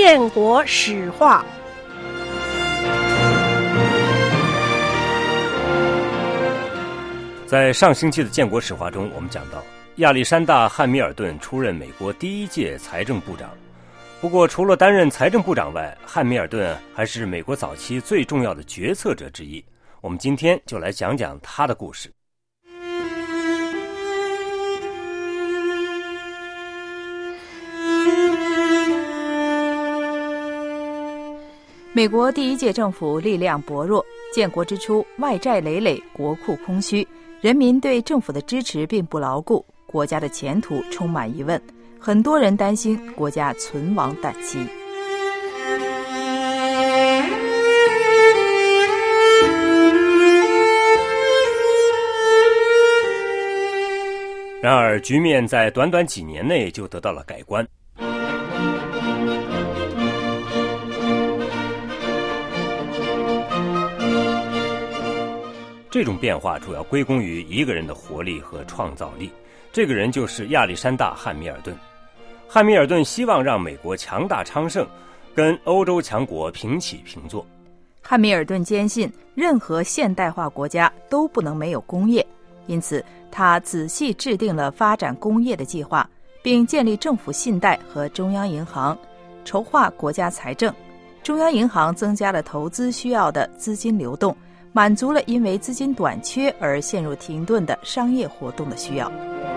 建国史话。 在上星期的建国史话中，我们讲到亚历山大·汉密尔顿出任美国第一届财政部长。不过除了担任财政部长外，汉密尔顿还是美国早期最重要的决策者之一。我们今天就来讲讲他的故事。 美国第一届政府力量薄弱，建国之初外债累累，国库空虚，人民对政府的支持并不牢固，国家的前途充满疑问，很多人担心国家存亡旦夕。 然而局面在短短几年内就得到了改观。这种变化主要归功于一个人的活力和创造力，这个人就是亚历山大·汉密尔顿。汉密尔顿希望让美国强大昌盛，跟欧洲强国平起平坐。 汉密尔顿坚信任何现代化国家都不能没有工业，因此他仔细制定了发展工业的计划，并建立政府信贷和中央银行，筹划国家财政。中央银行增加了投资需要的资金流动，满足了因为资金短缺而陷入停顿的商业活动的需要。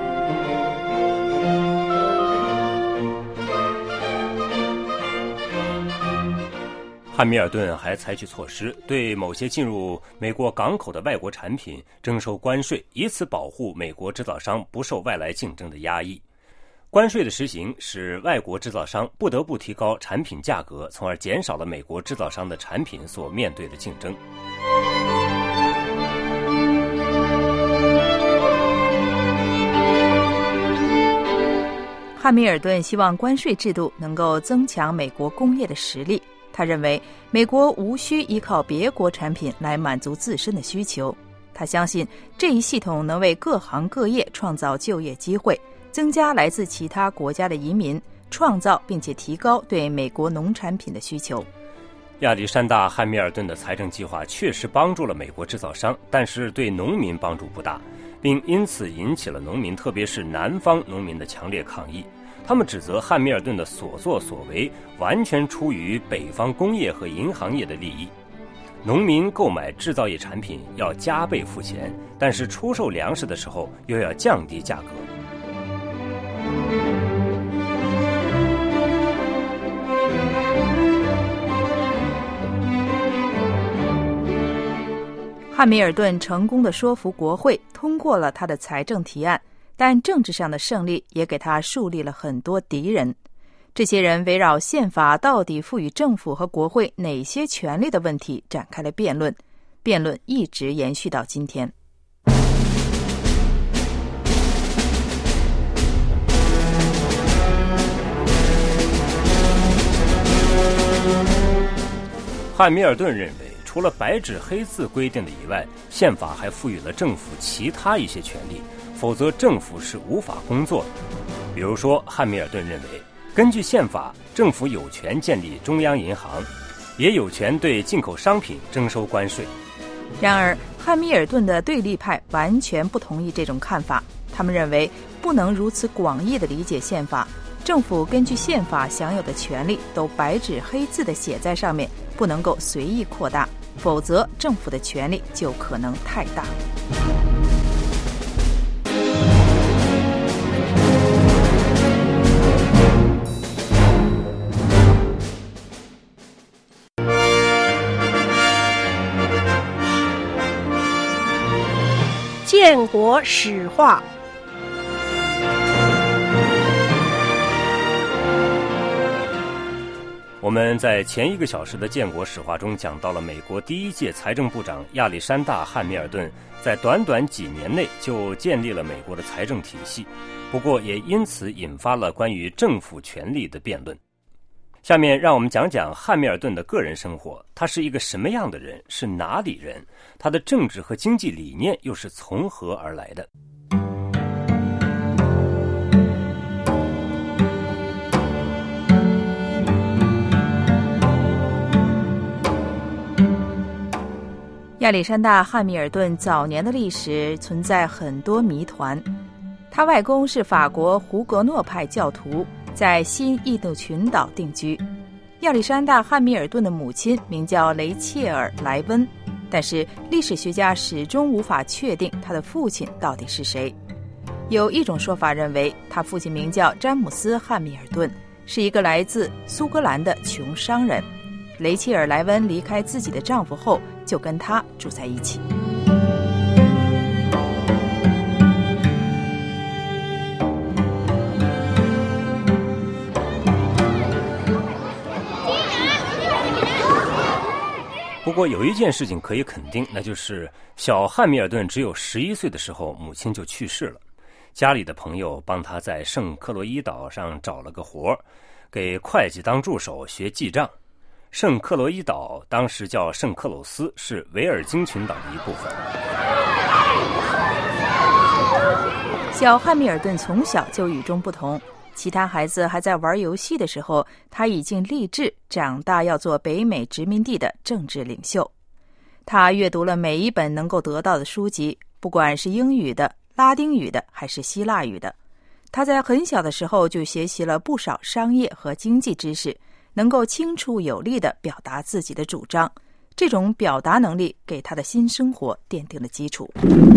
汉密尔顿还采取措施，对某些进入美国港口的外国产品征收关税，以此保护美国制造商不受外来竞争的压抑。关税的实行使外国制造商不得不提高产品价格，从而减少了美国制造商的产品所面对的竞争。 汉密尔顿希望关税制度能够增强美国工业的实力。他认为美国无需依靠别国产品来满足自身的需求。他相信这一系统能为各行各业创造就业机会，增加来自其他国家的移民，创造并且提高对美国农产品的需求。 亚历山大·汉密尔顿的财政计划确实帮助了美国制造商，但是对农民帮助不大，并因此引起了农民，特别是南方农民的强烈抗议。他们指责汉密尔顿的所作所为完全出于北方工业和银行业的利益。农民购买制造业产品要加倍付钱，但是出售粮食的时候又要降低价格。 汉密尔顿成功地说服国会通过了他的财政提案，但政治上的胜利也给他树立了很多敌人。这些人围绕宪法到底赋予政府和国会哪些权利的问题展开了辩论，辩论一直延续到今天。 汉密尔顿认为，除了白纸黑字规定的以外，宪法还赋予了政府其他一些权利，否则政府是无法工作的。比如说，汉密尔顿认为，根据宪法，政府有权建立中央银行，也有权对进口商品征收关税。 然而，汉密尔顿的对立派完全不同意这种看法，他们认为不能如此广义地理解宪法，政府根据宪法享有的权利都白纸黑字地写在上面，不能够随意扩大，否则政府的权力就可能太大。 建国史话。 我们在前一个小时的建国史话中讲到了美国第一届财政部长亚历山大·汉密尔顿在短短几年内就建立了美国的财政体系，不过也因此引发了关于政府权力的辩论。下面让我们讲讲汉密尔顿的个人生活，他是一个什么样的人，是哪里人，他的政治和经济理念又是从何而来的。 亚历山大·汉密尔顿早年的历史存在很多谜团。他外公是法国胡格诺派教徒，在新印度群岛定居。亚历山大·汉密尔顿的母亲名叫雷切尔·莱温，但是历史学家始终无法确定他的父亲到底是谁。有一种说法认为，他父亲名叫詹姆斯·汉密尔顿，是一个来自苏格兰的穷商人。雷切尔·莱温离开自己的丈夫后，就跟他住在一起。 不过有一件事情可以肯定，那就是小汉密尔顿只有11岁的时候，母亲就去世了。家里的朋友帮他在圣克洛伊岛上找了个活，给会计当助手学记账。圣克洛伊岛当时叫圣克鲁斯，是维尔京群岛的一部分。 小汉密尔顿从小就与众不同，其他孩子还在玩游戏的时候，他已经立志长大要做北美殖民地的政治领袖。他阅读了每一本能够得到的书籍，不管是英语的、拉丁语的还是希腊语的。他在很小的时候就学习了不少商业和经济知识，能够清楚有力地表达自己的主张。这种表达能力给他的新生活奠定了基础。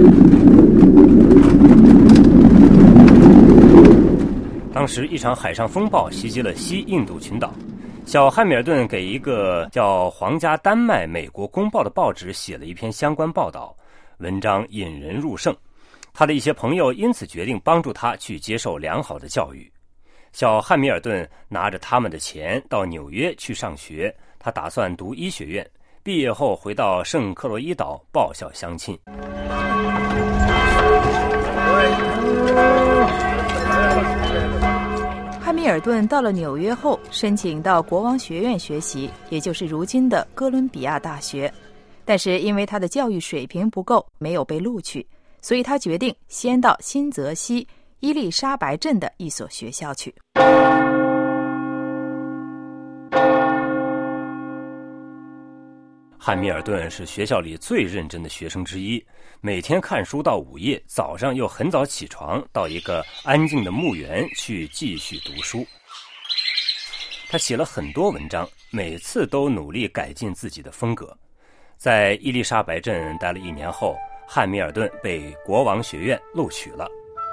当时一场海上风暴袭击了西印度群岛，小汉密尔顿给一个叫《皇家丹麦美国公报》的报纸写了一篇相关报道，文章引人入胜。他的一些朋友因此决定帮助他去接受良好的教育。小汉密尔顿拿着他们的钱到纽约去上学，他打算读医学院，毕业后回到圣克洛伊岛报效乡亲。 汉密尔顿到了纽约后，申请到国王学院学习，也就是如今的哥伦比亚大学。但是因为他的教育水平不够，没有被录取，所以他决定先到新泽西伊丽莎白镇的一所学校去。 汉密尔顿是学校里最认真的学生之一，每天看书到午夜，早上又很早起床，到一个安静的墓园去继续读书。他写了很多文章，每次都努力改进自己的风格。在伊丽莎白镇待了1年后，汉密尔顿被国王学院录取了。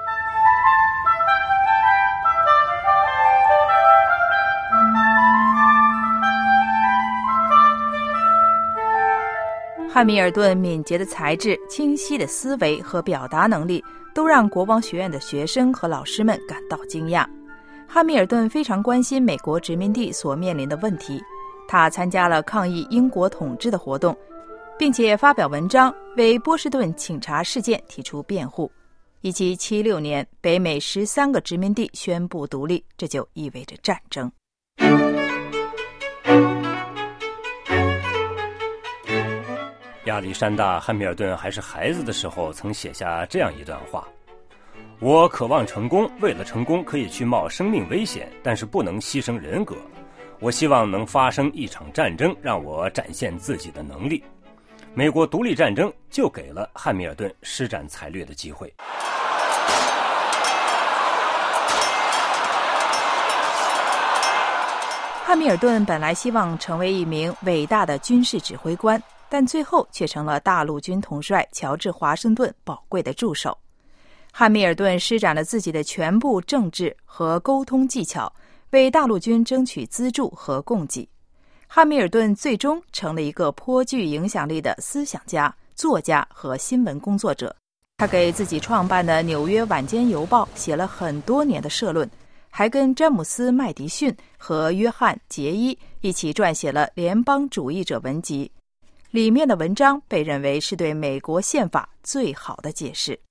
汉密尔顿敏捷的才智、清晰的思维和表达能力都让国王学院的学生和老师们感到惊讶。汉密尔顿非常关心美国殖民地所面临的问题，他参加了抗议英国统治的活动，并且发表文章为波士顿请察事件提出辩护。1776年，北美13个殖民地宣布独立，这就意味着战争。 亚历山大·汉密尔顿还是孩子的时候，曾写下这样一段话：我渴望成功，为了成功可以去冒生命危险，但是不能牺牲人格。我希望能发生一场战争，让我展现自己的能力。美国独立战争就给了汉密尔顿施展才略的机会。 汉密尔顿本来希望成为一名伟大的军事指挥官，但最后却成了大陆军统帅乔治·华盛顿宝贵的助手。汉密尔顿施展了自己的全部政治和沟通技巧，为大陆军争取资助和供给。汉密尔顿最终成了一个颇具影响力的思想家、作家和新闻工作者。他给自己创办的《纽约晚间邮报》写了很多年的社论，还跟詹姆斯·麦迪逊和约翰·杰伊一起撰写了《联邦主义者文集》，里面的文章被认为是对美国宪法最好的解释。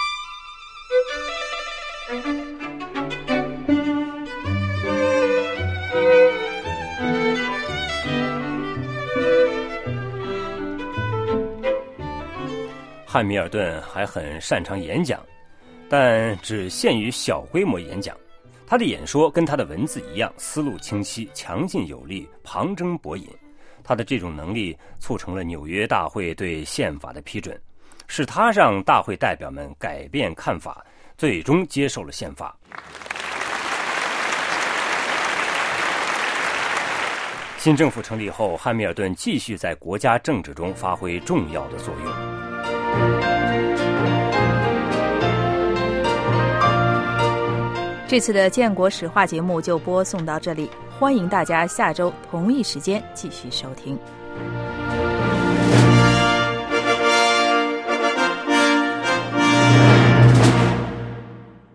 汉密尔顿还很擅长演讲，但只限于小规模演讲。他的演说跟他的文字一样，思路清晰，强劲有力，旁征博引。 他的这种能力促成了纽约大会对宪法的批准，是他让大会代表们改变看法，最终接受了宪法。新政府成立后，汉密尔顿继续在国家政治中发挥重要的作用。 这次的建国史话节目就播送到这里，欢迎大家下周同一时间继续收听。